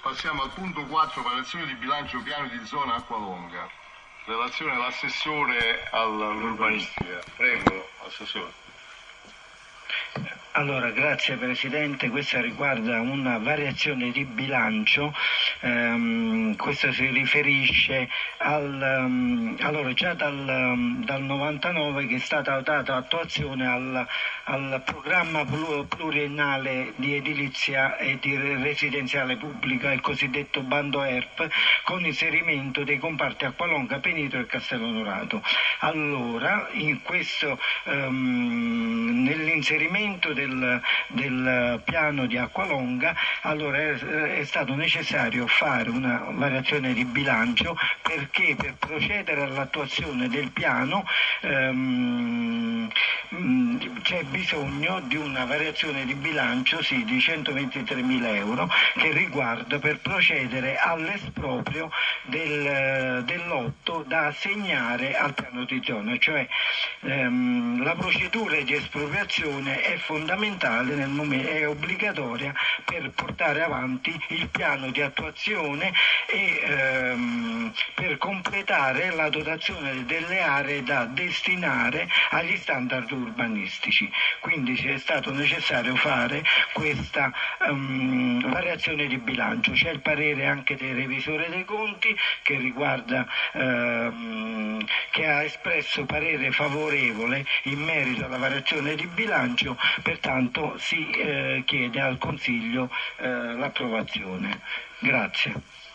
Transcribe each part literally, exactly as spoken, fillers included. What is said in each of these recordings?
passiamo al punto quattro, variazione di bilancio piano di zona Acqualonga. Relazione dell'assessore all'urbanistica. Prego, assessore. Allora, grazie Presidente, questa riguarda una variazione di bilancio, ehm, questo si riferisce al, um, allora già dal, um, dal novantanove che è stata data attuazione al, al programma pluriennale di edilizia e di residenziale pubblica, il cosiddetto bando E R P, con inserimento dei comparti Acqualonga, Penitro e Castello Onorato. Allora, in questo, um, nell'inserimento del Del, del piano di Acqualonga, allora è, è stato necessario fare una variazione di bilancio perché per procedere all'attuazione del piano ehm, c'è bisogno di una variazione di bilancio sì, di centoventitremila euro che riguarda per procedere all'esproprio del, del lotto da assegnare al piano di zona, cioè ehm, la procedura di espropriazione è fondamentale nel momento, è obbligatoria per portare avanti il piano di attuazione e ehm, per completare la dotazione delle aree da destinare agli standard urbanistici. Quindi è stato necessario fare questa um, variazione di bilancio. C'è il parere anche del revisore dei conti che riguarda ehm, che ha espresso parere favorevole in merito alla variazione di bilancio, pertanto si eh, chiede al Consiglio eh, l'approvazione. Grazie.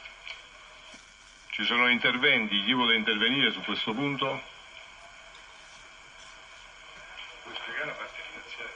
Ci sono interventi? Chi vuole intervenire su questo punto? Puoi spiegare la parte finanziaria?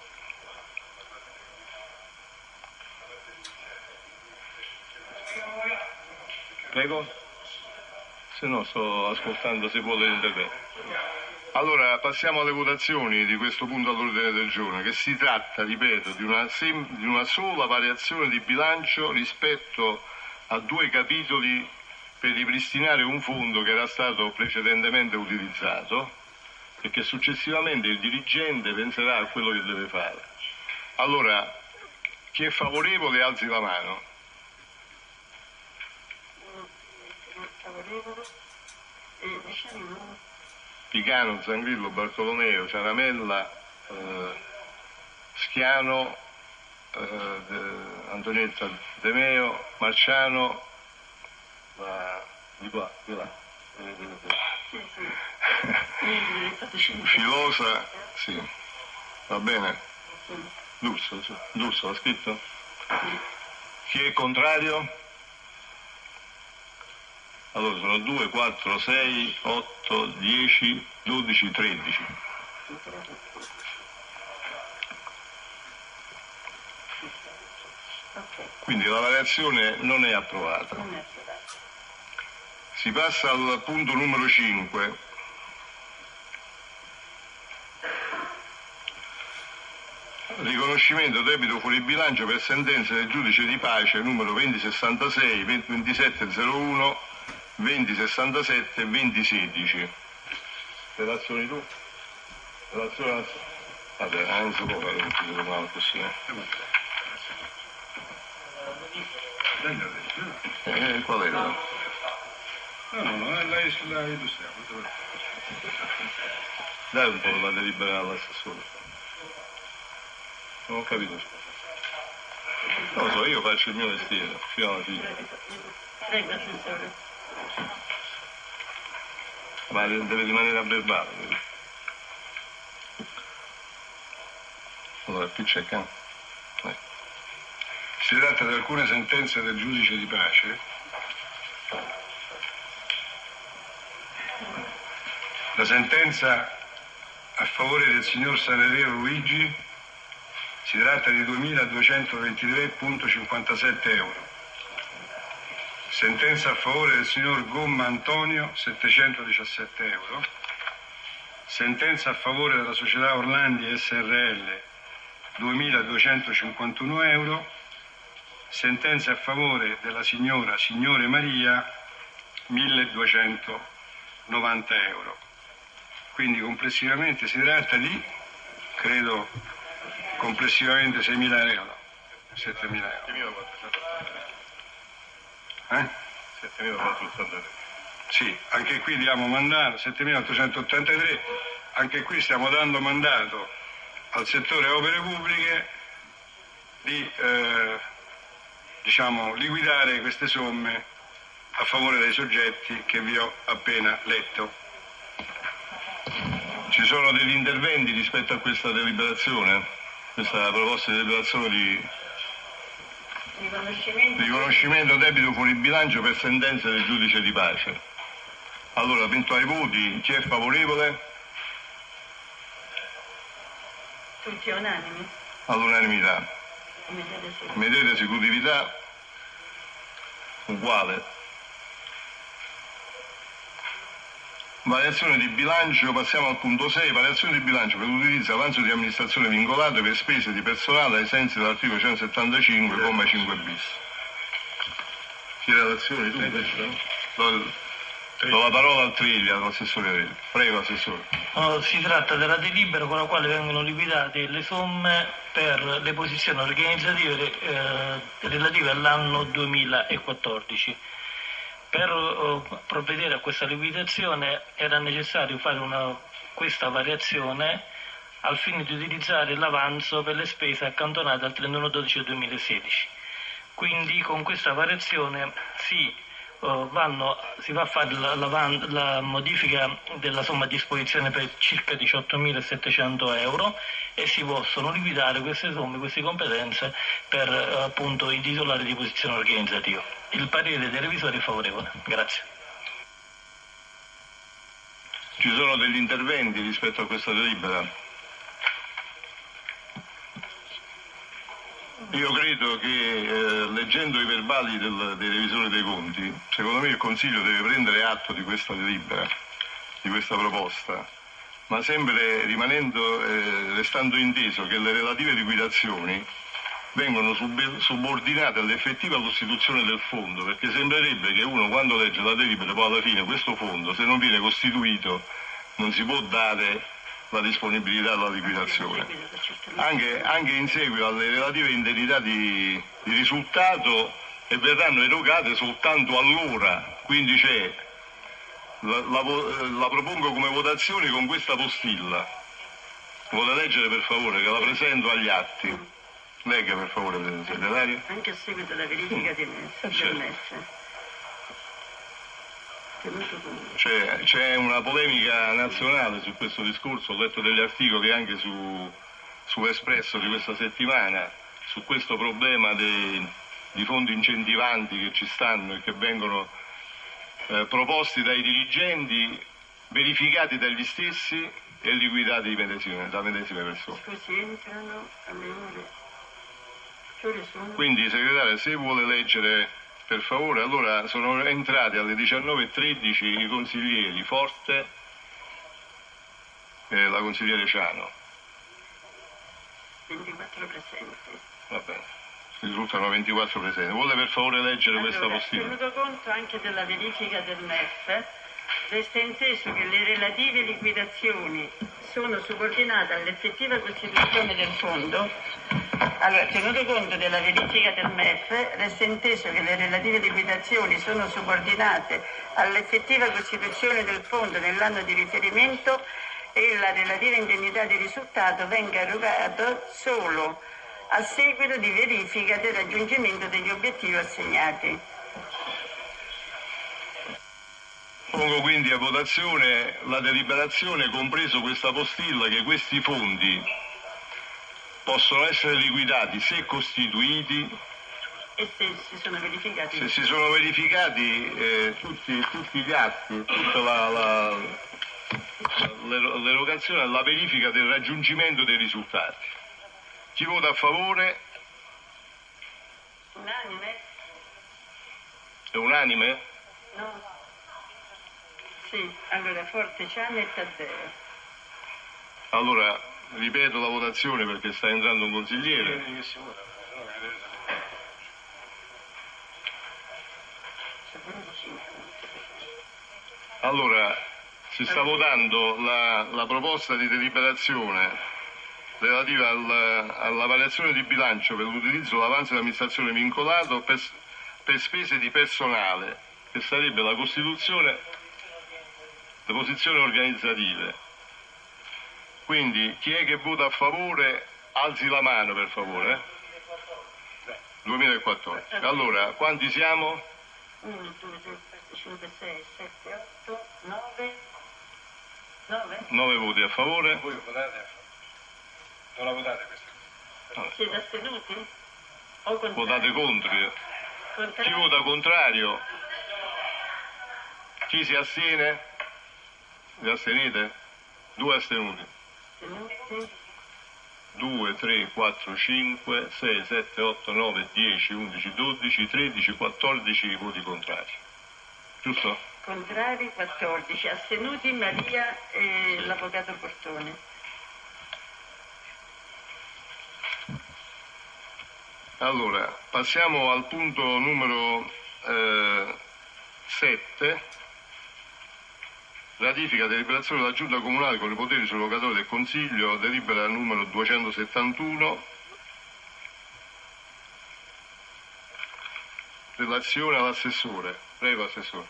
Prego? Se no sto ascoltando se vuole intervenire. Allora, passiamo alle votazioni di questo punto all'ordine del giorno, che si tratta, ripeto, di una, sem- di una sola variazione di bilancio rispetto a due capitoli per ripristinare un fondo che era stato precedentemente utilizzato e che successivamente il dirigente penserà a quello che deve fare. Allora, chi è favorevole alzi la mano. Favorevole. Eh, diciamo... Picano, Zangrillo, Bartolomeo, Ciaramella, eh, Schiano, eh, De, Antonietta De Meo, Marciano, va, di qua, di là. Filosa, sì, va bene. D'Urso, D'Urso l'ha scritto? Chi è contrario? Allora sono due, quattro, sei, otto, dieci, dodici, tredici. Quindi la variazione non è approvata. Si passa al punto numero cinque. Riconoscimento debito fuori bilancio per sentenze del giudice di pace numero venti sessantasei, ventisette zero uno, venti sessantasette e venti sedici. Relazioni tu? Relazione? Vabbè, non si può fare un titolo male così. Eh, qual era? No, no, no, lei l'ha illustrato. Dai un po' la delibera all'assessore. Non ho capito. Non lo so, io faccio il mio mestiere, fino alla fine. Prego, assessore. Ma deve rimanere a verbale. Allora, qui c'è can. Eh. Si tratta di alcune sentenze del giudice di pace. La sentenza a favore del signor Sanerero Luigi si tratta di duemiladuecentoventitré virgola cinquantasette euro. Sentenza a favore del signor Gomma Antonio, settecentodiciassette euro. Sentenza a favore della società Orlandi S R L, duemiladuecentocinquantuno euro. Sentenza a favore della signora Signore Maria, milleduecentonovanta euro. Quindi complessivamente si tratta di, credo, complessivamente seimila euro, settemila euro. Eh? settemilaquattrocentoottantatré. Sì, anche qui diamo mandato, settemilaottocentottantatré, anche qui stiamo dando mandato al settore opere pubbliche di eh, diciamo, liquidare queste somme a favore dei soggetti che vi ho appena letto. Ci sono degli interventi rispetto a questa deliberazione, questa proposta di deliberazione di Riconoscimento. riconoscimento debito fuori bilancio per sentenza del giudice di pace. Allora, eventuali voti, chi è favorevole? Tutti unanimi. All'unanimità. Medesima. Medesima esecutività uguale. Variazione di bilancio, passiamo al punto sei, variazione di bilancio per l'utilizzo avanzo di amministrazione vincolato per spese di personale ai sensi dell'articolo centosettantacinque, comma cinque bis. Chi relazioni tu? Do, do la parola al Treglia, all'assessore Treglia. Prego, assessore. Oh, si tratta della delibera con la quale vengono liquidate le somme per le posizioni organizzative eh, relative all'anno duemilaquattordici. Per uh, provvedere a questa liquidazione era necessario fare una, questa variazione al fine di utilizzare l'avanzo per le spese accantonate al trentuno dicembre duemilasedici. Quindi con questa variazione si, uh, vanno, si va a fare la, la, la modifica della somma a disposizione per circa diciottomilasettecento euro e si possono liquidare queste somme, queste competenze per uh, appunto i titolari di posizione organizzativa. Il parere dei revisori è favorevole. Grazie. Ci sono degli interventi rispetto a questa delibera? Io credo che eh, leggendo i verbali del, dei revisori dei conti, secondo me il Consiglio deve prendere atto di questa delibera, di questa proposta, ma sempre rimanendo, eh, restando inteso che le relative liquidazioni vengono sub- subordinate all'effettiva costituzione del fondo, perché sembrerebbe che uno quando legge la delibera poi alla fine questo fondo, se non viene costituito, non si può dare la disponibilità alla liquidazione, anche, anche in seguito alle relative indennità di, di risultato, e verranno erogate soltanto allora, quindi c'è, la, la, la propongo come votazione con questa postilla. Vuole leggere per favore, che la presento agli atti. Legga per favore, segretario. Anche a seguito della verifica del M E S. C'è, c'è una polemica nazionale su questo discorso, ho letto degli articoli anche su, su Espresso di questa settimana, su questo problema dei, di fondi incentivanti che ci stanno e che vengono eh, proposti dai dirigenti, verificati dagli stessi e liquidati medesime, da medesime persone. Scusi, entrano alle ore. Che ore sono? Quindi, segretario, se vuole leggere per favore, allora sono entrati alle diciannove e tredici i consiglieri Forte e la consigliere Ciano. ventiquattro presenti. Va bene, risultano ventiquattro presenti. Vuole per favore leggere Allora, questa postilla? tenuto conto anche della verifica del M E F, resta inteso che le relative liquidazioni sono subordinate all'effettiva costituzione del fondo. Allora, tenuto conto della verifica del M E F, resta inteso che le relative liquidazioni sono subordinate all'effettiva costituzione del fondo nell'anno di riferimento e la relativa indennità di risultato venga erogata solo a seguito di verifica del raggiungimento degli obiettivi assegnati. Pongo quindi a votazione la deliberazione, compreso questa postilla, che questi fondi possono essere liquidati se costituiti E se si sono verificati? se si sono verificati eh, tutti, tutti gli atti, tutta la, la, l'erogazione e la verifica del raggiungimento dei risultati. Chi vota a favore? Unanime? È unanime? No. Sì, allora Forte, Ciano e Taddeo. Allora, ripeto la votazione perché sta entrando un consigliere. Allora, si sta votando la, la proposta di deliberazione relativa al, alla variazione di bilancio per l'utilizzo dell'avanzo di amministrazione vincolato per, per spese di personale, che sarebbe la Costituzione, le posizioni organizzative. Quindi chi è che vota a favore alzi la mano, per favore. Eh? duemilaquattordici. Allora, quanti siamo? uno, due, tre, quattro, cinque, sei, sette, otto, nove. nove voti a favore. Voi votate? Non la votate questa? No. Siete astenuti? O contrari? Votate contro. Contrari? Chi vota contrario? Chi si astiene? Vi astenete? Due astenuti. Astenuti? due, tre, quattro, cinque, sei, sette, otto, nove, dieci, undici, dodici, tredici, quattordici voti contrari. Giusto? Contrari quattordici, astenuti Maria e l'avvocato Portone. Allora, passiamo al punto numero eh, sette. Ratifica deliberazione della Giunta Comunale con i poteri sul locatore del Consiglio, delibera numero duecentosettantuno. Relazione all'assessore. Prego, Assessore.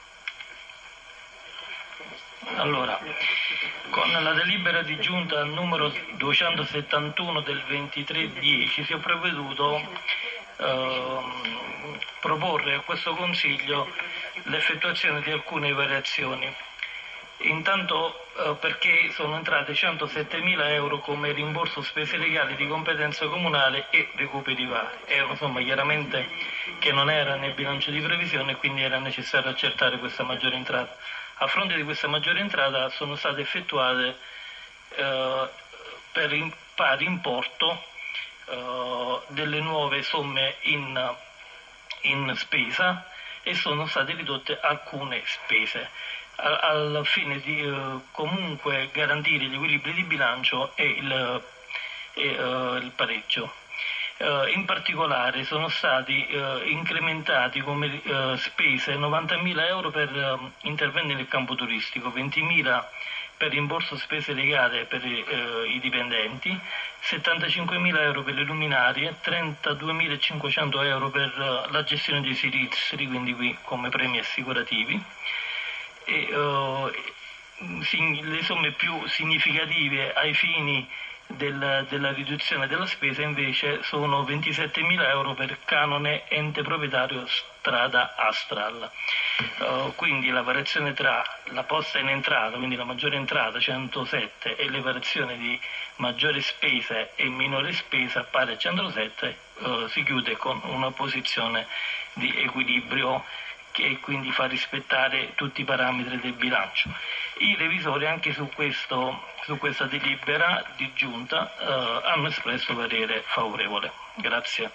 Allora, con la delibera di giunta numero duecentosettantuno del ventitré dieci si è provveduto eh, proporre a questo Consiglio l'effettuazione di alcune variazioni. Intanto eh, perché sono entrate centosettemila euro come rimborso spese legali di competenza comunale e recuperi vari. È una somma chiaramente che non era nel bilancio di previsione e quindi era necessario accertare questa maggiore entrata. A fronte di questa maggiore entrata sono state effettuate eh, per in pari importo eh, delle nuove somme in, in spesa e sono state ridotte alcune spese al, al fine di eh, comunque garantire gli equilibri di bilancio e il, e, eh, il pareggio. Uh, in particolare sono stati uh, incrementati come uh, spese novantamila euro per uh, interventi nel campo turistico, ventimila per rimborso spese legate per uh, i dipendenti, settantacinquemila euro per le luminarie, trentaduemilacinquecento euro per uh, la gestione dei sinistri, quindi qui come premi assicurativi. E, uh, sin- le somme più significative ai fini Del, della riduzione della spesa invece sono ventisettemila euro per canone ente proprietario strada Astral. Uh, quindi la variazione tra la posta in entrata, quindi la maggiore entrata centosette e le variazioni di maggiore spesa e minore spesa pari a centosette uh, si chiude con una posizione di equilibrio che quindi fa rispettare tutti i parametri del bilancio. I revisori anche su, questo, su questa delibera di giunta eh, hanno espresso parere favorevole. Grazie.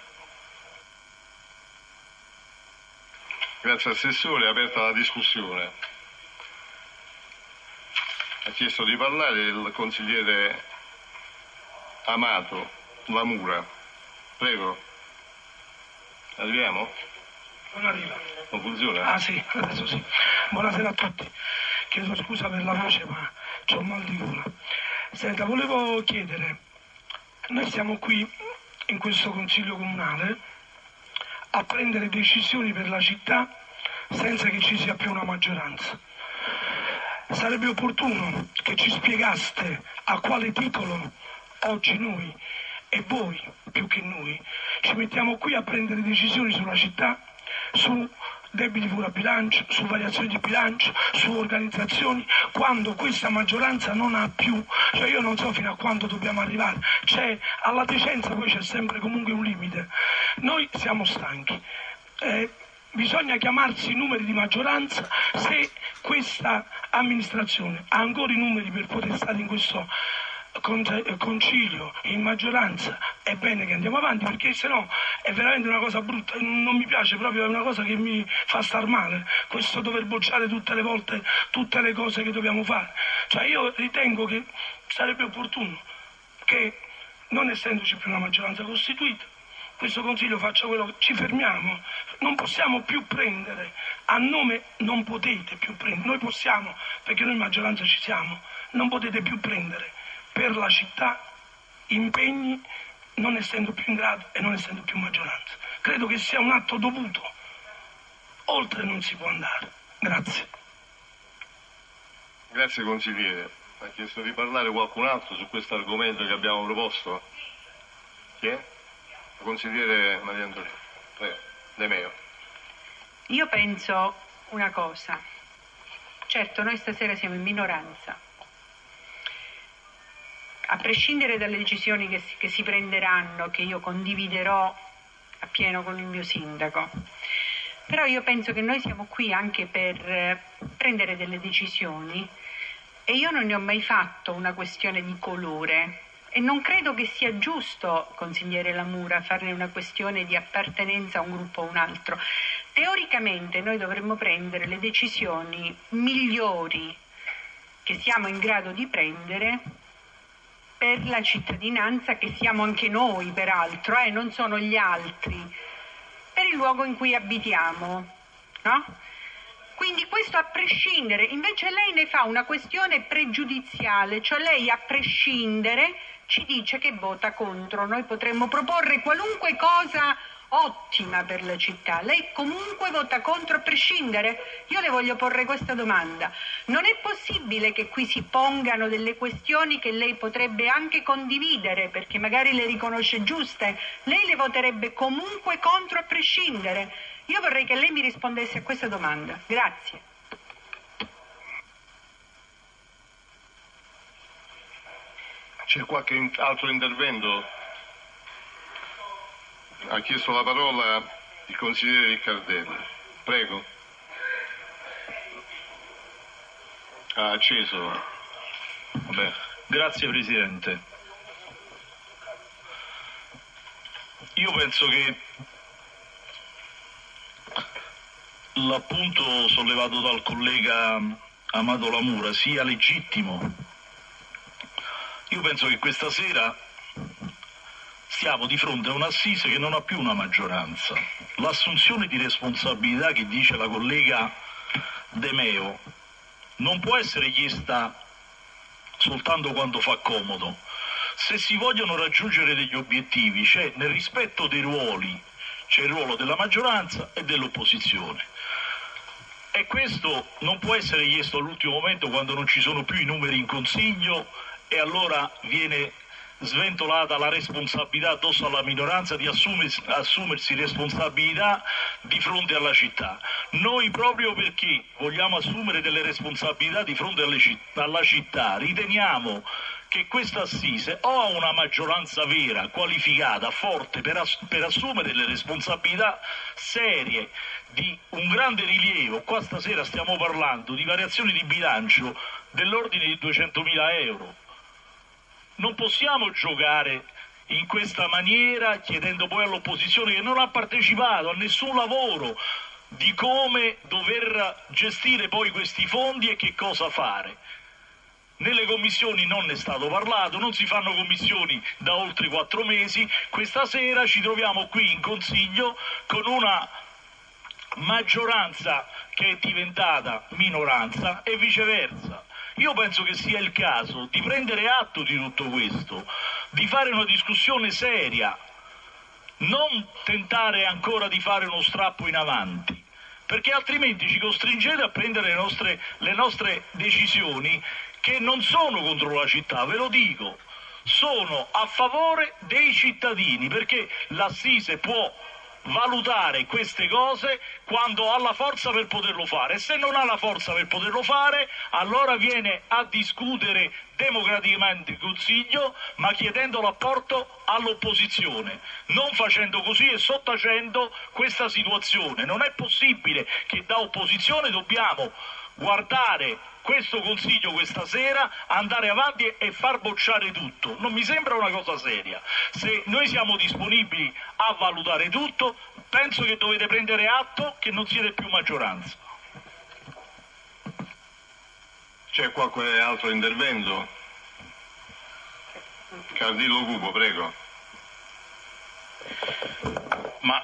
Grazie Assessore, è aperta la discussione. Ha chiesto di parlare il consigliere Amato Lamura. Prego. Arriviamo? Non arriva. Non funziona? Ah sì, adesso sì. Buonasera a tutti. Chiedo scusa per la voce ma c'ho un mal di gola. Senta, volevo chiedere, noi siamo qui in questo Consiglio Comunale a prendere decisioni per la città senza che ci sia più una maggioranza. Sarebbe opportuno che ci spiegaste a quale titolo oggi noi e voi, più che noi, ci mettiamo qui a prendere decisioni sulla città, su debiti fuori bilancio, su variazioni di bilancio, su organizzazioni, quando questa maggioranza non ha più, cioè io non so fino a quando dobbiamo arrivare, c'è alla decenza poi c'è sempre comunque un limite. Noi siamo stanchi, eh, bisogna chiamarsi i numeri di maggioranza se questa amministrazione ha ancora i numeri per poter stare in questo concilio, in maggioranza. È bene che andiamo avanti perché sennò è veramente una cosa brutta, non mi piace proprio, è una cosa che mi fa star male questo dover bocciare tutte le volte tutte le cose che dobbiamo fare. Cioè io ritengo che sarebbe opportuno che, non essendoci più una maggioranza costituita, questo Consiglio faccia quello che ci fermiamo, non possiamo più prendere a nome, non potete più prendere, noi possiamo perché noi in maggioranza ci siamo, non potete più prendere per la città impegni non essendo più in grado e non essendo più maggioranza. Credo che sia un atto dovuto oltre non si può andare. Grazie. Grazie consigliere. Ha chiesto di parlare qualcun altro su questo argomento che abbiamo proposto? Chi è? La consigliere Maria Antonina. Prego. De Meo. Io penso una cosa. Certo, noi stasera siamo in minoranza. A prescindere dalle decisioni che si, che si prenderanno, che io condividerò appieno con il mio sindaco, però io penso che noi siamo qui anche per eh, prendere delle decisioni e io non ne ho mai fatto una questione di colore e non credo che sia giusto, consigliere Lamura, farne una questione di appartenenza a un gruppo o un altro. Teoricamente noi dovremmo prendere le decisioni migliori che siamo in grado di prendere per la cittadinanza, che siamo anche noi peraltro, eh, non sono gli altri, per il luogo in cui abitiamo, no? Quindi questo a prescindere, invece lei ne fa una questione pregiudiziale, cioè lei a prescindere ci dice che vota contro. Noi potremmo proporre qualunque cosa ottima per la città, lei comunque vota contro a prescindere. Io le voglio porre questa domanda: non è possibile che qui si pongano delle questioni che lei potrebbe anche condividere perché magari le riconosce giuste, lei le voterebbe comunque contro a prescindere? Io vorrei che lei mi rispondesse a questa domanda. Grazie. C'è qualche altro intervento? Ha chiesto la parola il consigliere Riccardelli. Prego. Ha acceso. Vabbè. Grazie Presidente. Io penso che l'appunto sollevato dal collega Amato Lamura sia legittimo. Io penso che questa sera stiamo di fronte a un'assise che non ha più una maggioranza. L'assunzione di responsabilità che dice la collega De Meo non può essere chiesta soltanto quando fa comodo. Se si vogliono raggiungere degli obiettivi, c'è nel rispetto dei ruoli, c'è il ruolo della maggioranza e dell'opposizione. E questo non può essere chiesto all'ultimo momento quando non ci sono più i numeri in consiglio e allora viene sventolata la responsabilità addosso alla minoranza di assumersi, assumersi responsabilità di fronte alla città. Noi, proprio perché vogliamo assumere delle responsabilità di fronte alle citt- alla città, riteniamo che questa assise o ha una maggioranza vera, qualificata, forte per, ass- per assumere delle responsabilità serie di un grande rilievo. Qua stasera stiamo parlando di variazioni di bilancio dell'ordine di duecentomila euro. Non possiamo giocare in questa maniera chiedendo poi all'opposizione, che non ha partecipato a nessun lavoro, di come dover gestire poi questi fondi e che cosa fare. Nelle commissioni non ne è stato parlato, non si fanno commissioni da oltre quattro mesi, questa sera ci troviamo qui in Consiglio con una maggioranza che è diventata minoranza e viceversa. Io penso che sia il caso di prendere atto di tutto questo, di fare una discussione seria, non tentare ancora di fare uno strappo in avanti, perché altrimenti ci costringete a prendere le nostre, le nostre decisioni che non sono contro la città, ve lo dico, sono a favore dei cittadini, perché l'Assise può valutare queste cose quando ha la forza per poterlo fare, e se non ha la forza per poterlo fare allora viene a discutere democraticamente in Consiglio, ma chiedendo l'apporto all'opposizione, non facendo così e sottacendo questa situazione. Non è possibile che da opposizione dobbiamo guardare questo Consiglio questa sera, andare avanti e far bocciare tutto. Non mi sembra una cosa seria. Se noi siamo disponibili a valutare tutto, penso che dovete prendere atto che non siete più maggioranza. C'è qualche altro intervento? Cardillo Cupo, prego. Ma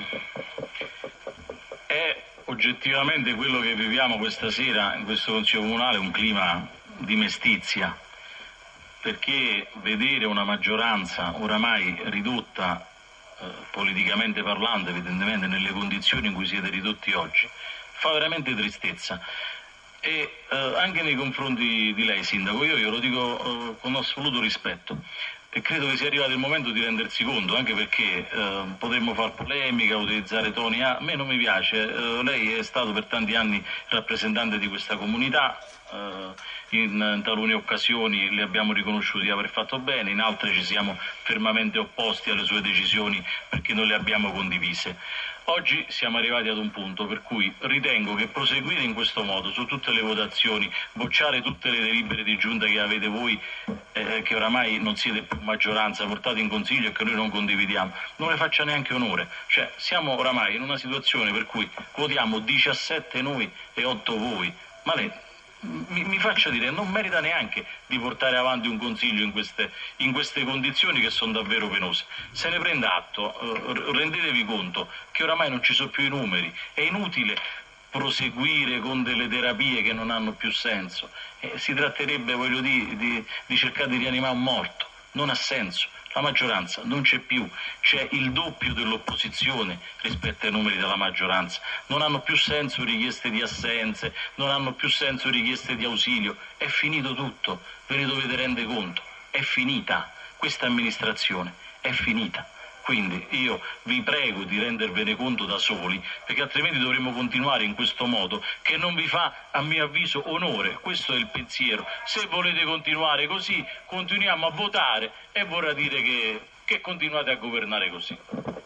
è oggettivamente quello che viviamo questa sera in questo Consiglio Comunale un clima di mestizia, perché vedere una maggioranza oramai ridotta eh, politicamente parlando, evidentemente nelle condizioni in cui siete ridotti oggi, fa veramente tristezza. E eh, anche nei confronti di lei, Sindaco, io glielo dico eh, con assoluto rispetto. E credo che sia arrivato il momento di rendersi conto, anche perché eh, potremmo far polemica, utilizzare toni. A me non mi piace, eh, lei è stato per tanti anni rappresentante di questa comunità, eh, in talune occasioni le abbiamo riconosciuto di aver fatto bene, in altre ci siamo fermamente opposti alle sue decisioni perché non le abbiamo condivise. Oggi siamo arrivati ad un punto per cui ritengo che proseguire in questo modo su tutte le votazioni, bocciare tutte le delibere di giunta che avete voi, eh, che oramai non siete più maggioranza, portate in consiglio e che noi non condividiamo, non le faccia neanche onore. Cioè, siamo oramai in una situazione per cui votiamo diciassette noi e otto voi, ma lei mi, mi faccia dire, non merita neanche di portare avanti un consiglio in queste, in queste condizioni che sono davvero penose. Se ne prenda atto, eh, rendetevi conto che oramai non ci sono più i numeri, è inutile proseguire con delle terapie che non hanno più senso, eh, si tratterebbe, voglio dire, di, di cercare di rianimare un morto, non ha senso. La maggioranza non c'è più, c'è il doppio dell'opposizione rispetto ai numeri della maggioranza, non hanno più senso richieste di assenze, non hanno più senso richieste di ausilio, è finito tutto, ve ne dovete rendere conto, è finita, questa amministrazione è finita. Quindi io vi prego di rendervene conto da soli, perché altrimenti dovremmo continuare in questo modo che non vi fa, a mio avviso, onore. Questo è il pensiero. Se volete continuare così, continuiamo a votare e vorrà dire che, che continuate a governare così.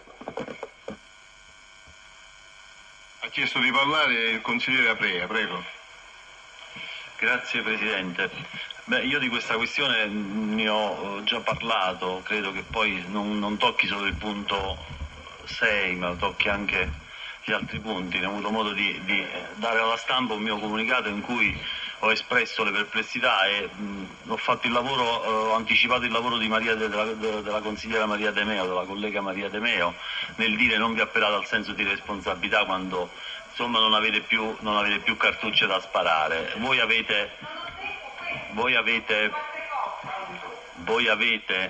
Ha chiesto di parlare il consigliere Aprea, prego. Grazie Presidente. Beh, io di questa questione ne ho già parlato, credo che poi non, non tocchi solo il punto sei, ma tocchi anche gli altri punti. Ne ho avuto modo di, di dare alla stampa un mio comunicato in cui ho espresso le perplessità e mh, ho fatto il lavoro, eh, ho anticipato il lavoro di Maria, della, della consigliera Maria De Meo, della collega Maria De Meo, nel dire non vi appellate al senso di responsabilità quando insomma non avete più, non avete più cartucce da sparare. Voi avete Voi avete, voi avete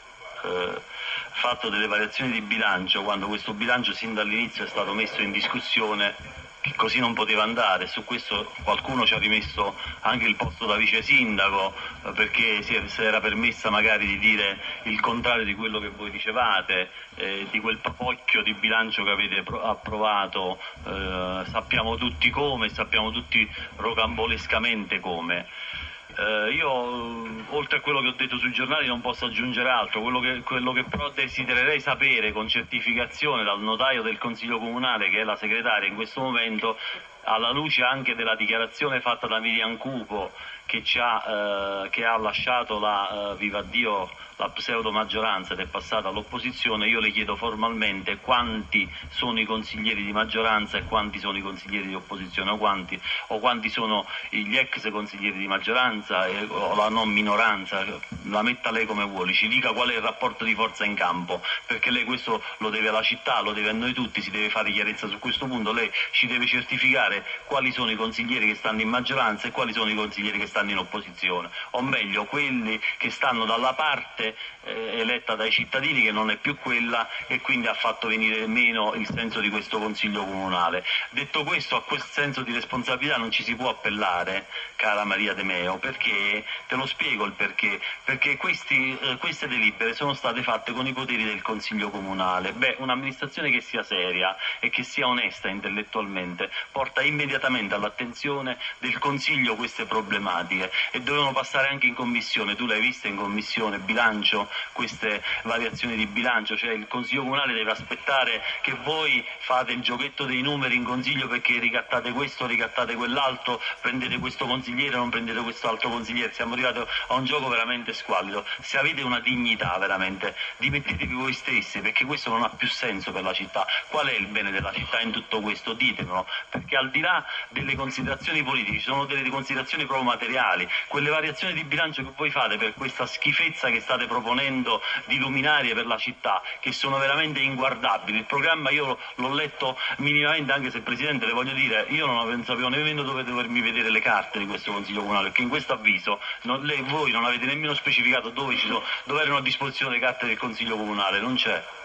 eh, fatto delle variazioni di bilancio quando questo bilancio sin dall'inizio è stato messo in discussione, che così non poteva andare. Su questo qualcuno ci ha rimesso anche il posto da vice sindaco, eh, perché si era permessa magari di dire il contrario di quello che voi dicevate, eh, di quel papocchio di bilancio che avete approvato, eh, sappiamo tutti come, sappiamo tutti rocambolescamente come. Uh, io, oltre a quello che ho detto sui giornali, non posso aggiungere altro. Quello che, quello che però desidererei sapere con certificazione dal notaio del Consiglio Comunale, che è la segretaria in questo momento, alla luce anche della dichiarazione fatta da Miriam Cupo, che, ci ha, uh, che ha lasciato la, uh, vivaddio, la pseudo maggioranza ed è passata all'opposizione, io le chiedo formalmente quanti sono i consiglieri di maggioranza e quanti sono i consiglieri di opposizione, o quanti, o quanti sono gli ex consiglieri di maggioranza e, o la non minoranza, la metta lei come vuole, ci dica qual è il rapporto di forza in campo, perché lei questo lo deve alla città, lo deve a noi tutti, si deve fare chiarezza su questo punto, lei ci deve certificare quali sono i consiglieri che stanno in maggioranza e quali sono i consiglieri che stanno in opposizione, o meglio quelli che stanno dalla parte eh, eletta dai cittadini, che non è più quella, e quindi ha fatto venire meno il senso di questo Consiglio Comunale. Detto questo, a questo senso di responsabilità non ci si può appellare, cara Maria De Meo, perché, te lo spiego il perché, perché questi, eh, queste delibere sono state fatte con i poteri del Consiglio Comunale. Beh, un'amministrazione che sia seria e che sia onesta intellettualmente porta immediatamente all'attenzione del Consiglio queste problematiche e dovevano passare anche in Commissione. Tu l'hai vista in Commissione Bilancio queste variazioni di bilancio, cioè il Consiglio Comunale deve aspettare che voi fate il giochetto dei numeri in Consiglio perché ricattate questo, ricattate quell'altro, prendete questo consigliere, non prendete questo altro consigliere. Siamo arrivati a un gioco veramente squallido. Se avete una dignità veramente, dimettetevi voi stessi, perché questo non ha più senso per la città. Qual è il bene della città in tutto questo? Ditemelo, perché al di là delle considerazioni politiche ci sono delle considerazioni proprio materiali. Quelle variazioni di bilancio che voi fate per questa schifezza che state proponendo di luminarie per la città, che sono veramente inguardabili. Il programma io l'ho letto minimamente, anche se Presidente le voglio dire, io non sapevo nemmeno dove dovermi vedere le carte di questo Consiglio Comunale, perché in questo avviso non, lei, voi non avete nemmeno specificato dove, ci sono, dove erano a disposizione le carte del Consiglio Comunale, non c'è.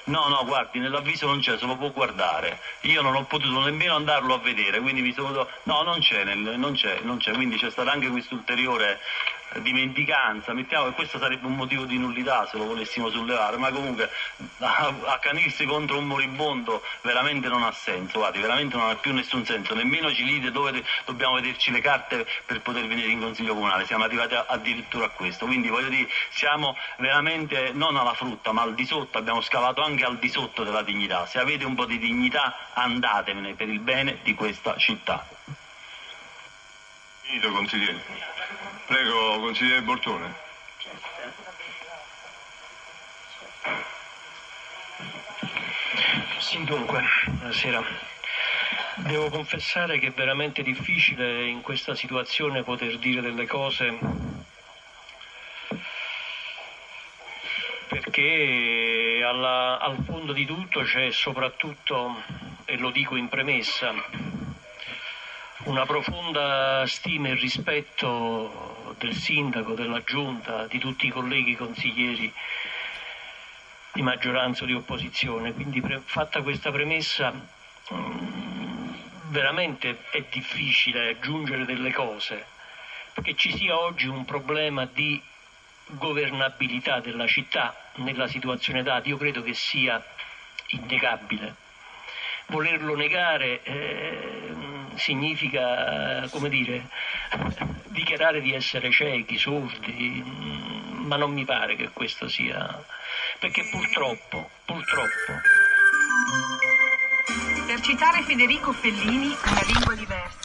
No, no, guardi, nell'avviso non c'è, se lo può guardare. Io non ho potuto nemmeno andarlo a vedere, quindi mi sono... No, non c'è, nel... non c'è, non c'è, quindi c'è stata anche quest'ulteriore dimenticanza, mettiamo che questo sarebbe un motivo di nullità se lo volessimo sollevare, ma comunque accanirsi contro un moribondo veramente non ha senso, guardi, veramente non ha più nessun senso, nemmeno ci dite dove dobbiamo vederci le carte per poter venire in consiglio comunale, siamo arrivati a, addirittura a questo, quindi voglio dire, siamo veramente non alla frutta ma al di sotto, abbiamo scavato anche al di sotto della dignità, se avete un po' di dignità andatevene per il bene di questa città. Finito, consigliere. Prego, consigliere Bortone. Sì, dunque, buonasera. Devo confessare che è veramente difficile in questa situazione poter dire delle cose, perché alla, al fondo di tutto c'è soprattutto, e lo dico in premessa, una profonda stima e rispetto del sindaco, della giunta, di tutti i colleghi consiglieri di maggioranza o di opposizione. Quindi pre- fatta questa premessa mh, veramente è difficile aggiungere delle cose, perché ci sia oggi un problema di governabilità della città nella situazione data, io credo che sia innegabile. Volerlo negare eh, significa, come dire, dichiarare di essere ciechi, sordi, ma non mi pare che questo sia, perché purtroppo, purtroppo. Per citare Federico Fellini, una lingua diversa.